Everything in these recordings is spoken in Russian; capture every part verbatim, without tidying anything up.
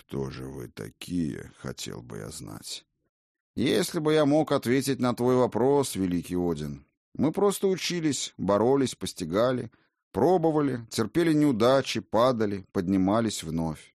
кто же вы такие, хотел бы я знать. Если бы я мог ответить на твой вопрос, великий Один. Мы просто учились, боролись, постигали, пробовали, терпели неудачи, падали, поднимались вновь.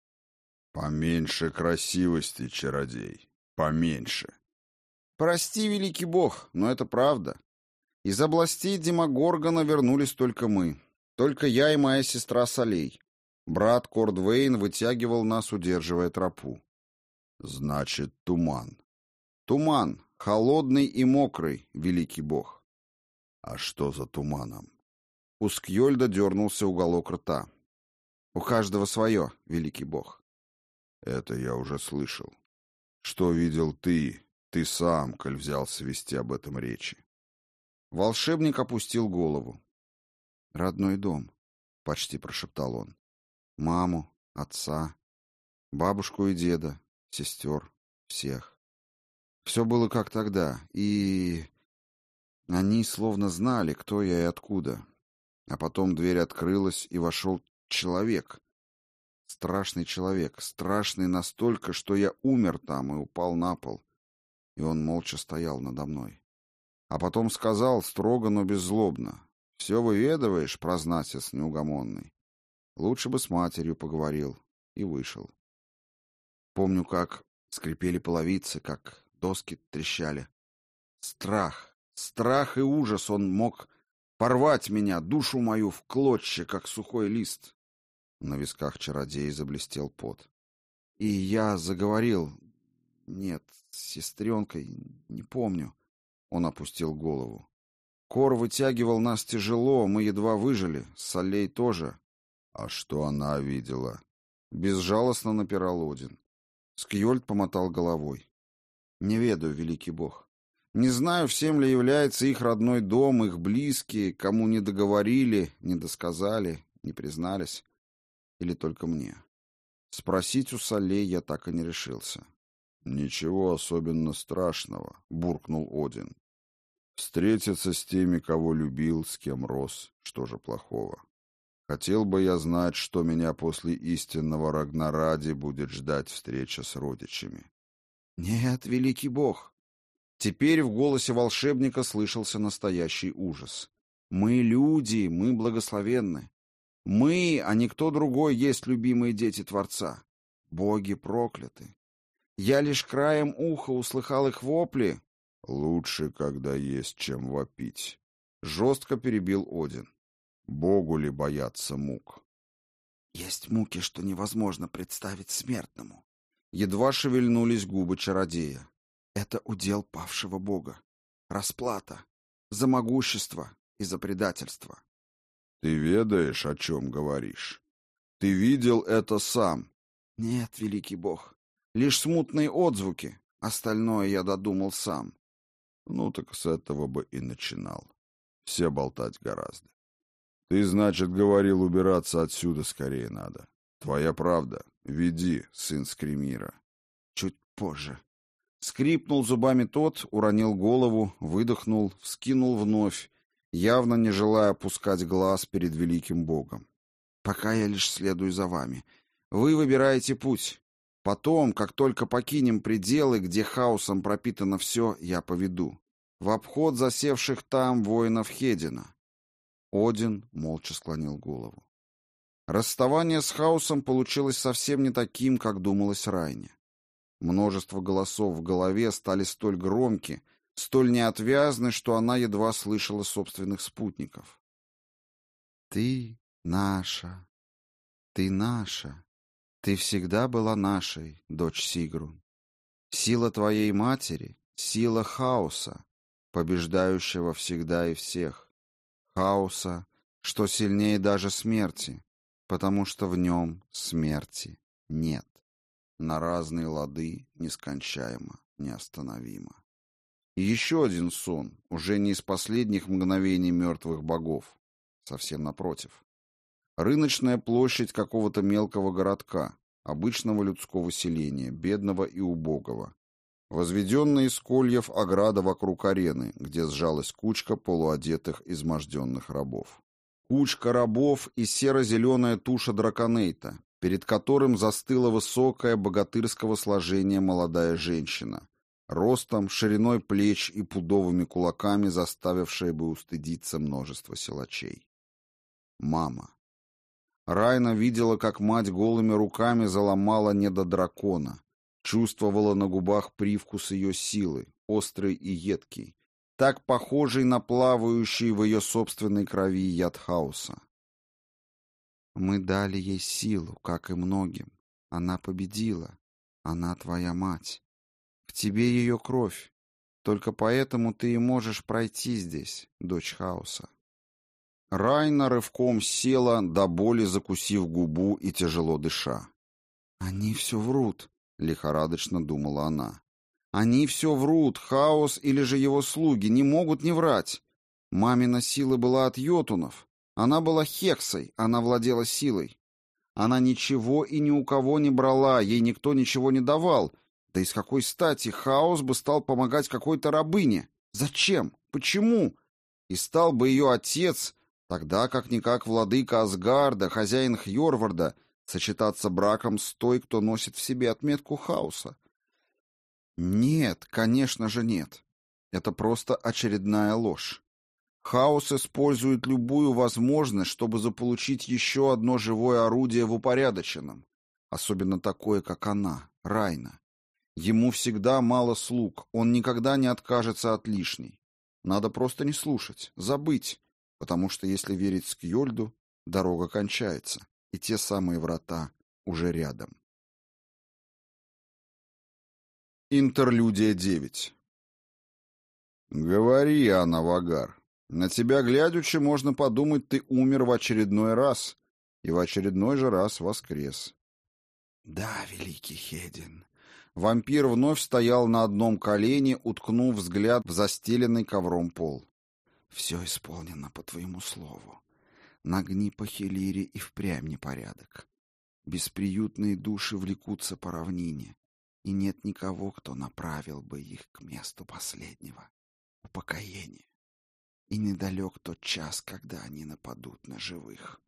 Поменьше красивости, чародей, поменьше. Прости, великий бог, но это правда. Из областей Демогоргона вернулись только мы. Только я и моя сестра Солей. Брат Кордвейн вытягивал нас, удерживая тропу. Значит, туман. Туман, холодный и мокрый, великий бог. А что за туманом? У Скьольда дернулся уголок рта. У каждого свое, великий бог. Это я уже слышал. Что видел ты, ты сам, коль взялся вести об этом речи? Волшебник опустил голову. «Родной дом», — почти прошептал он. «Маму, отца, бабушку и деда, сестер, всех. Все было как тогда, и... Они словно знали, кто я и откуда. А потом дверь открылась, и вошел человек. Страшный человек, страшный настолько, что я умер там и упал на пол. И он молча стоял надо мной. А потом сказал, строго, но беззлобно: «Все выведываешь, прознатец неугомонный. Лучше бы с матерью поговорил». И вышел. Помню, как скрипели половицы, как доски трещали. Страх, страх и ужас, он мог порвать меня, душу мою в клочья, как сухой лист. На висках чародея заблестел пот. И я заговорил... Нет, с сестренкой, не помню. Он опустил голову. Кор вытягивал нас тяжело, мы едва выжили, Солей тоже. А что она видела? Безжалостно напирал Один. Скьольд помотал головой. Не ведаю, великий бог. Не знаю, всем ли является их родной дом, их близкие, кому не договорили, не досказали, не признались. Или только мне. Спросить у Солей я так и не решился. «Ничего особенно страшного», — буркнул Один. «Встретиться с теми, кого любил, с кем рос, что же плохого? Хотел бы я знать, что меня после истинного Рагнаради будет ждать встреча с родичами». «Нет, великий бог». Теперь в голосе волшебника слышался настоящий ужас. «Мы люди, мы благословенны. Мы, а не кто другой, есть любимые дети Творца. Боги прокляты. Я лишь краем уха услыхал их вопли». «Лучше, когда есть чем вопить», — жестко перебил Один. «Богу ли бояться мук?» «Есть муки, что невозможно представить смертному». Едва шевельнулись губы чародея. «Это удел павшего бога. Расплата. За могущество и за предательство». «Ты ведаешь, о чем говоришь? Ты видел это сам?» «Нет, великий бог. Лишь смутные отзвуки. Остальное я додумал сам». «Ну так с этого бы и начинал. Все болтать гораздо. Ты, значит, говорил, убираться отсюда скорее надо. Твоя правда. Веди, сын Скримира». «Чуть позже». Скрипнул зубами тот, уронил голову, выдохнул, вскинул вновь, явно не желая опускать глаз перед великим богом. «Пока я лишь следую за вами. Вы выбираете путь. Потом, как только покинем пределы, где хаосом пропитано все, я поведу. В обход засевших там воинов Хедина». Один молча склонил голову. Расставание с хаосом получилось совсем не таким, как думалось Райне. Множество голосов в голове стали столь громки, столь неотвязны, что она едва слышала собственных спутников. «Ты наша, ты наша, ты всегда была нашей, дочь Сигрун. Сила твоей матери — сила хаоса, побеждающего всегда и всех. Хаоса, что сильнее даже смерти, потому что в нем смерти нет. На разные лады, нескончаемо, неостановимо». И еще один сон, уже не из последних мгновений мертвых богов. Совсем напротив. Рыночная площадь какого-то мелкого городка, обычного людского селения, бедного и убогого. Возведенная из кольев ограда вокруг арены, где сжалась кучка полуодетых изможденных рабов. Кучка рабов и серо-зеленая туша драконейта, перед которым застыла высокая богатырского сложения молодая женщина, ростом, шириной плеч и пудовыми кулаками заставившая бы устыдиться множество силачей. Мама. Райна видела, как мать голыми руками заломала недодракона, чувствовала на губах привкус ее силы, острый и едкий, так похожий на плавающий в ее собственной крови яд хаоса. Мы дали ей силу, как и многим. Она победила. Она твоя мать. В тебе ее кровь. Только поэтому ты и можешь пройти здесь, дочь хаоса. Райна рывком села, до боли закусив губу и тяжело дыша. «Они все врут», — лихорадочно думала она. «Они все врут, хаос или же его слуги не могут не врать. Мамина сила была от йотунов. Она была хексой, она владела силой. Она ничего и ни у кого не брала, ей никто ничего не давал. Да из какой стати хаос бы стал помогать какой-то рабыне? Зачем? Почему? И стал бы ее отец, тогда как-никак владыка Асгарда, хозяин Хьорварда, сочетаться браком с той, кто носит в себе отметку хаоса? Нет, конечно же нет. Это просто очередная ложь. Хаос использует любую возможность, чтобы заполучить еще одно живое орудие в упорядоченном, особенно такое, как она, Райна. Ему всегда мало слуг, он никогда не откажется от лишней. Надо просто не слушать, забыть, потому что, если верить Скьёльду, дорога кончается, и те самые врата уже рядом. Интерлюдия девять. «Говори, Анна Вагар. На тебя глядячи, можно подумать, ты умер в очередной раз, и в очередной же раз воскрес». «Да, великий Хедин». Вампир вновь стоял на одном колене, уткнув взгляд в застеленный ковром пол. «Все исполнено по твоему слову. На Гни-Пахелире и впрямь непорядок. Бесприютные души влекутся по равнине, и нет никого, кто направил бы их к месту последнего упокоения. И недалек тот час, когда они нападут на живых».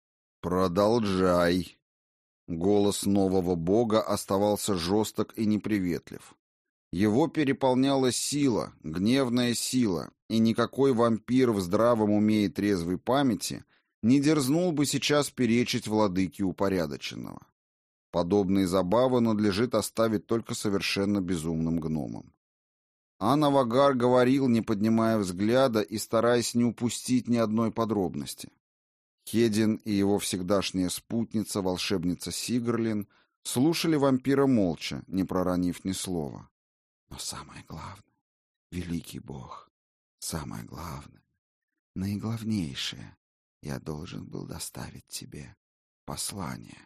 «Продолжай». Голос нового бога оставался жесток и неприветлив. Его переполняла сила, гневная сила, и никакой вампир в здравом уме и трезвой памяти не дерзнул бы сейчас перечить владыке упорядоченного. Подобные забавы надлежит оставить только совершенно безумным гномам. Анна Вагар говорил, не поднимая взгляда и стараясь не упустить ни одной подробности. Хедин и его всегдашняя спутница, волшебница Сигрлин, слушали вампира молча, не проронив ни слова. Но самое главное, великий бог, самое главное, наиглавнейшее, я должен был доставить тебе послание.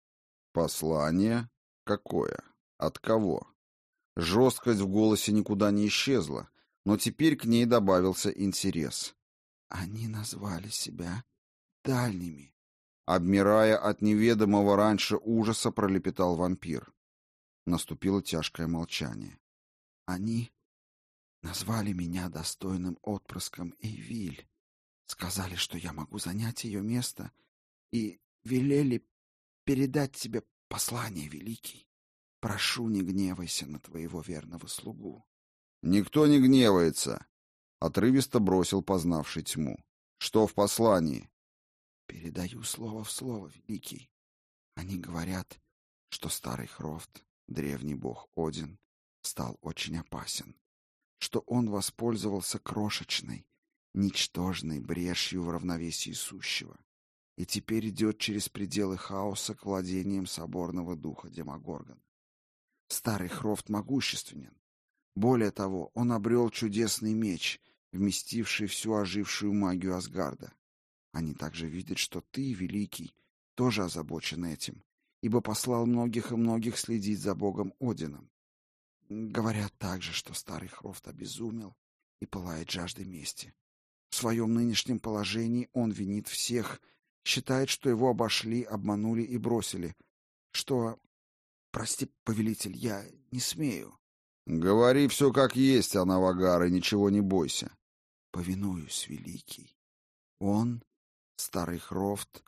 Послание? Какое? От кого? Жесткость в голосе никуда не исчезла, но теперь к ней добавился интерес. Они назвали себя дальними. Обмирая от неведомого раньше ужаса, пролепетал вампир. Наступило тяжкое молчание. Они назвали меня достойным отпрыском Эйвиль, сказали, что я могу занять ее место, и велели передать тебе послание, великий. Прошу, не гневайся на твоего верного слугу. Никто не гневается, отрывисто бросил познавший тьму. Что в послании? Передаю слово в слово, великий. Они говорят, что старый Хрофт, древний бог Один, стал очень опасен, что он воспользовался крошечной, ничтожной брешью в равновесии сущего и теперь идет через пределы хаоса к владениям соборного духа Демогоргона. Старый Хрофт могущественен. Более того, он обрел чудесный меч, вместивший всю ожившую магию Асгарда. Они также видят, что ты, великий, тоже озабочен этим, ибо послал многих и многих следить за богом Одином. Говорят также, что старый Хрофт обезумел и пылает жаждой мести. В своем нынешнем положении он винит всех, считает, что его обошли, обманули и бросили, что... Прости, повелитель, я не смею. Говори все как есть, Анна Вагар, и ничего не бойся. Повинуюсь, великий. Он, старый Хрофт,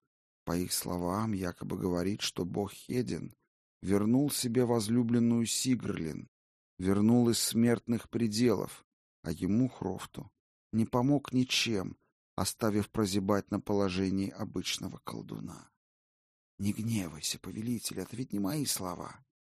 По их словам, якобы говорит, что бог Хедин вернул себе возлюбленную Сигрлин, вернул из смертных пределов, а ему, Хрофту, не помог ничем, оставив прозябать на положении обычного колдуна. Не гневайся, повелитель, это ведь не мои слова.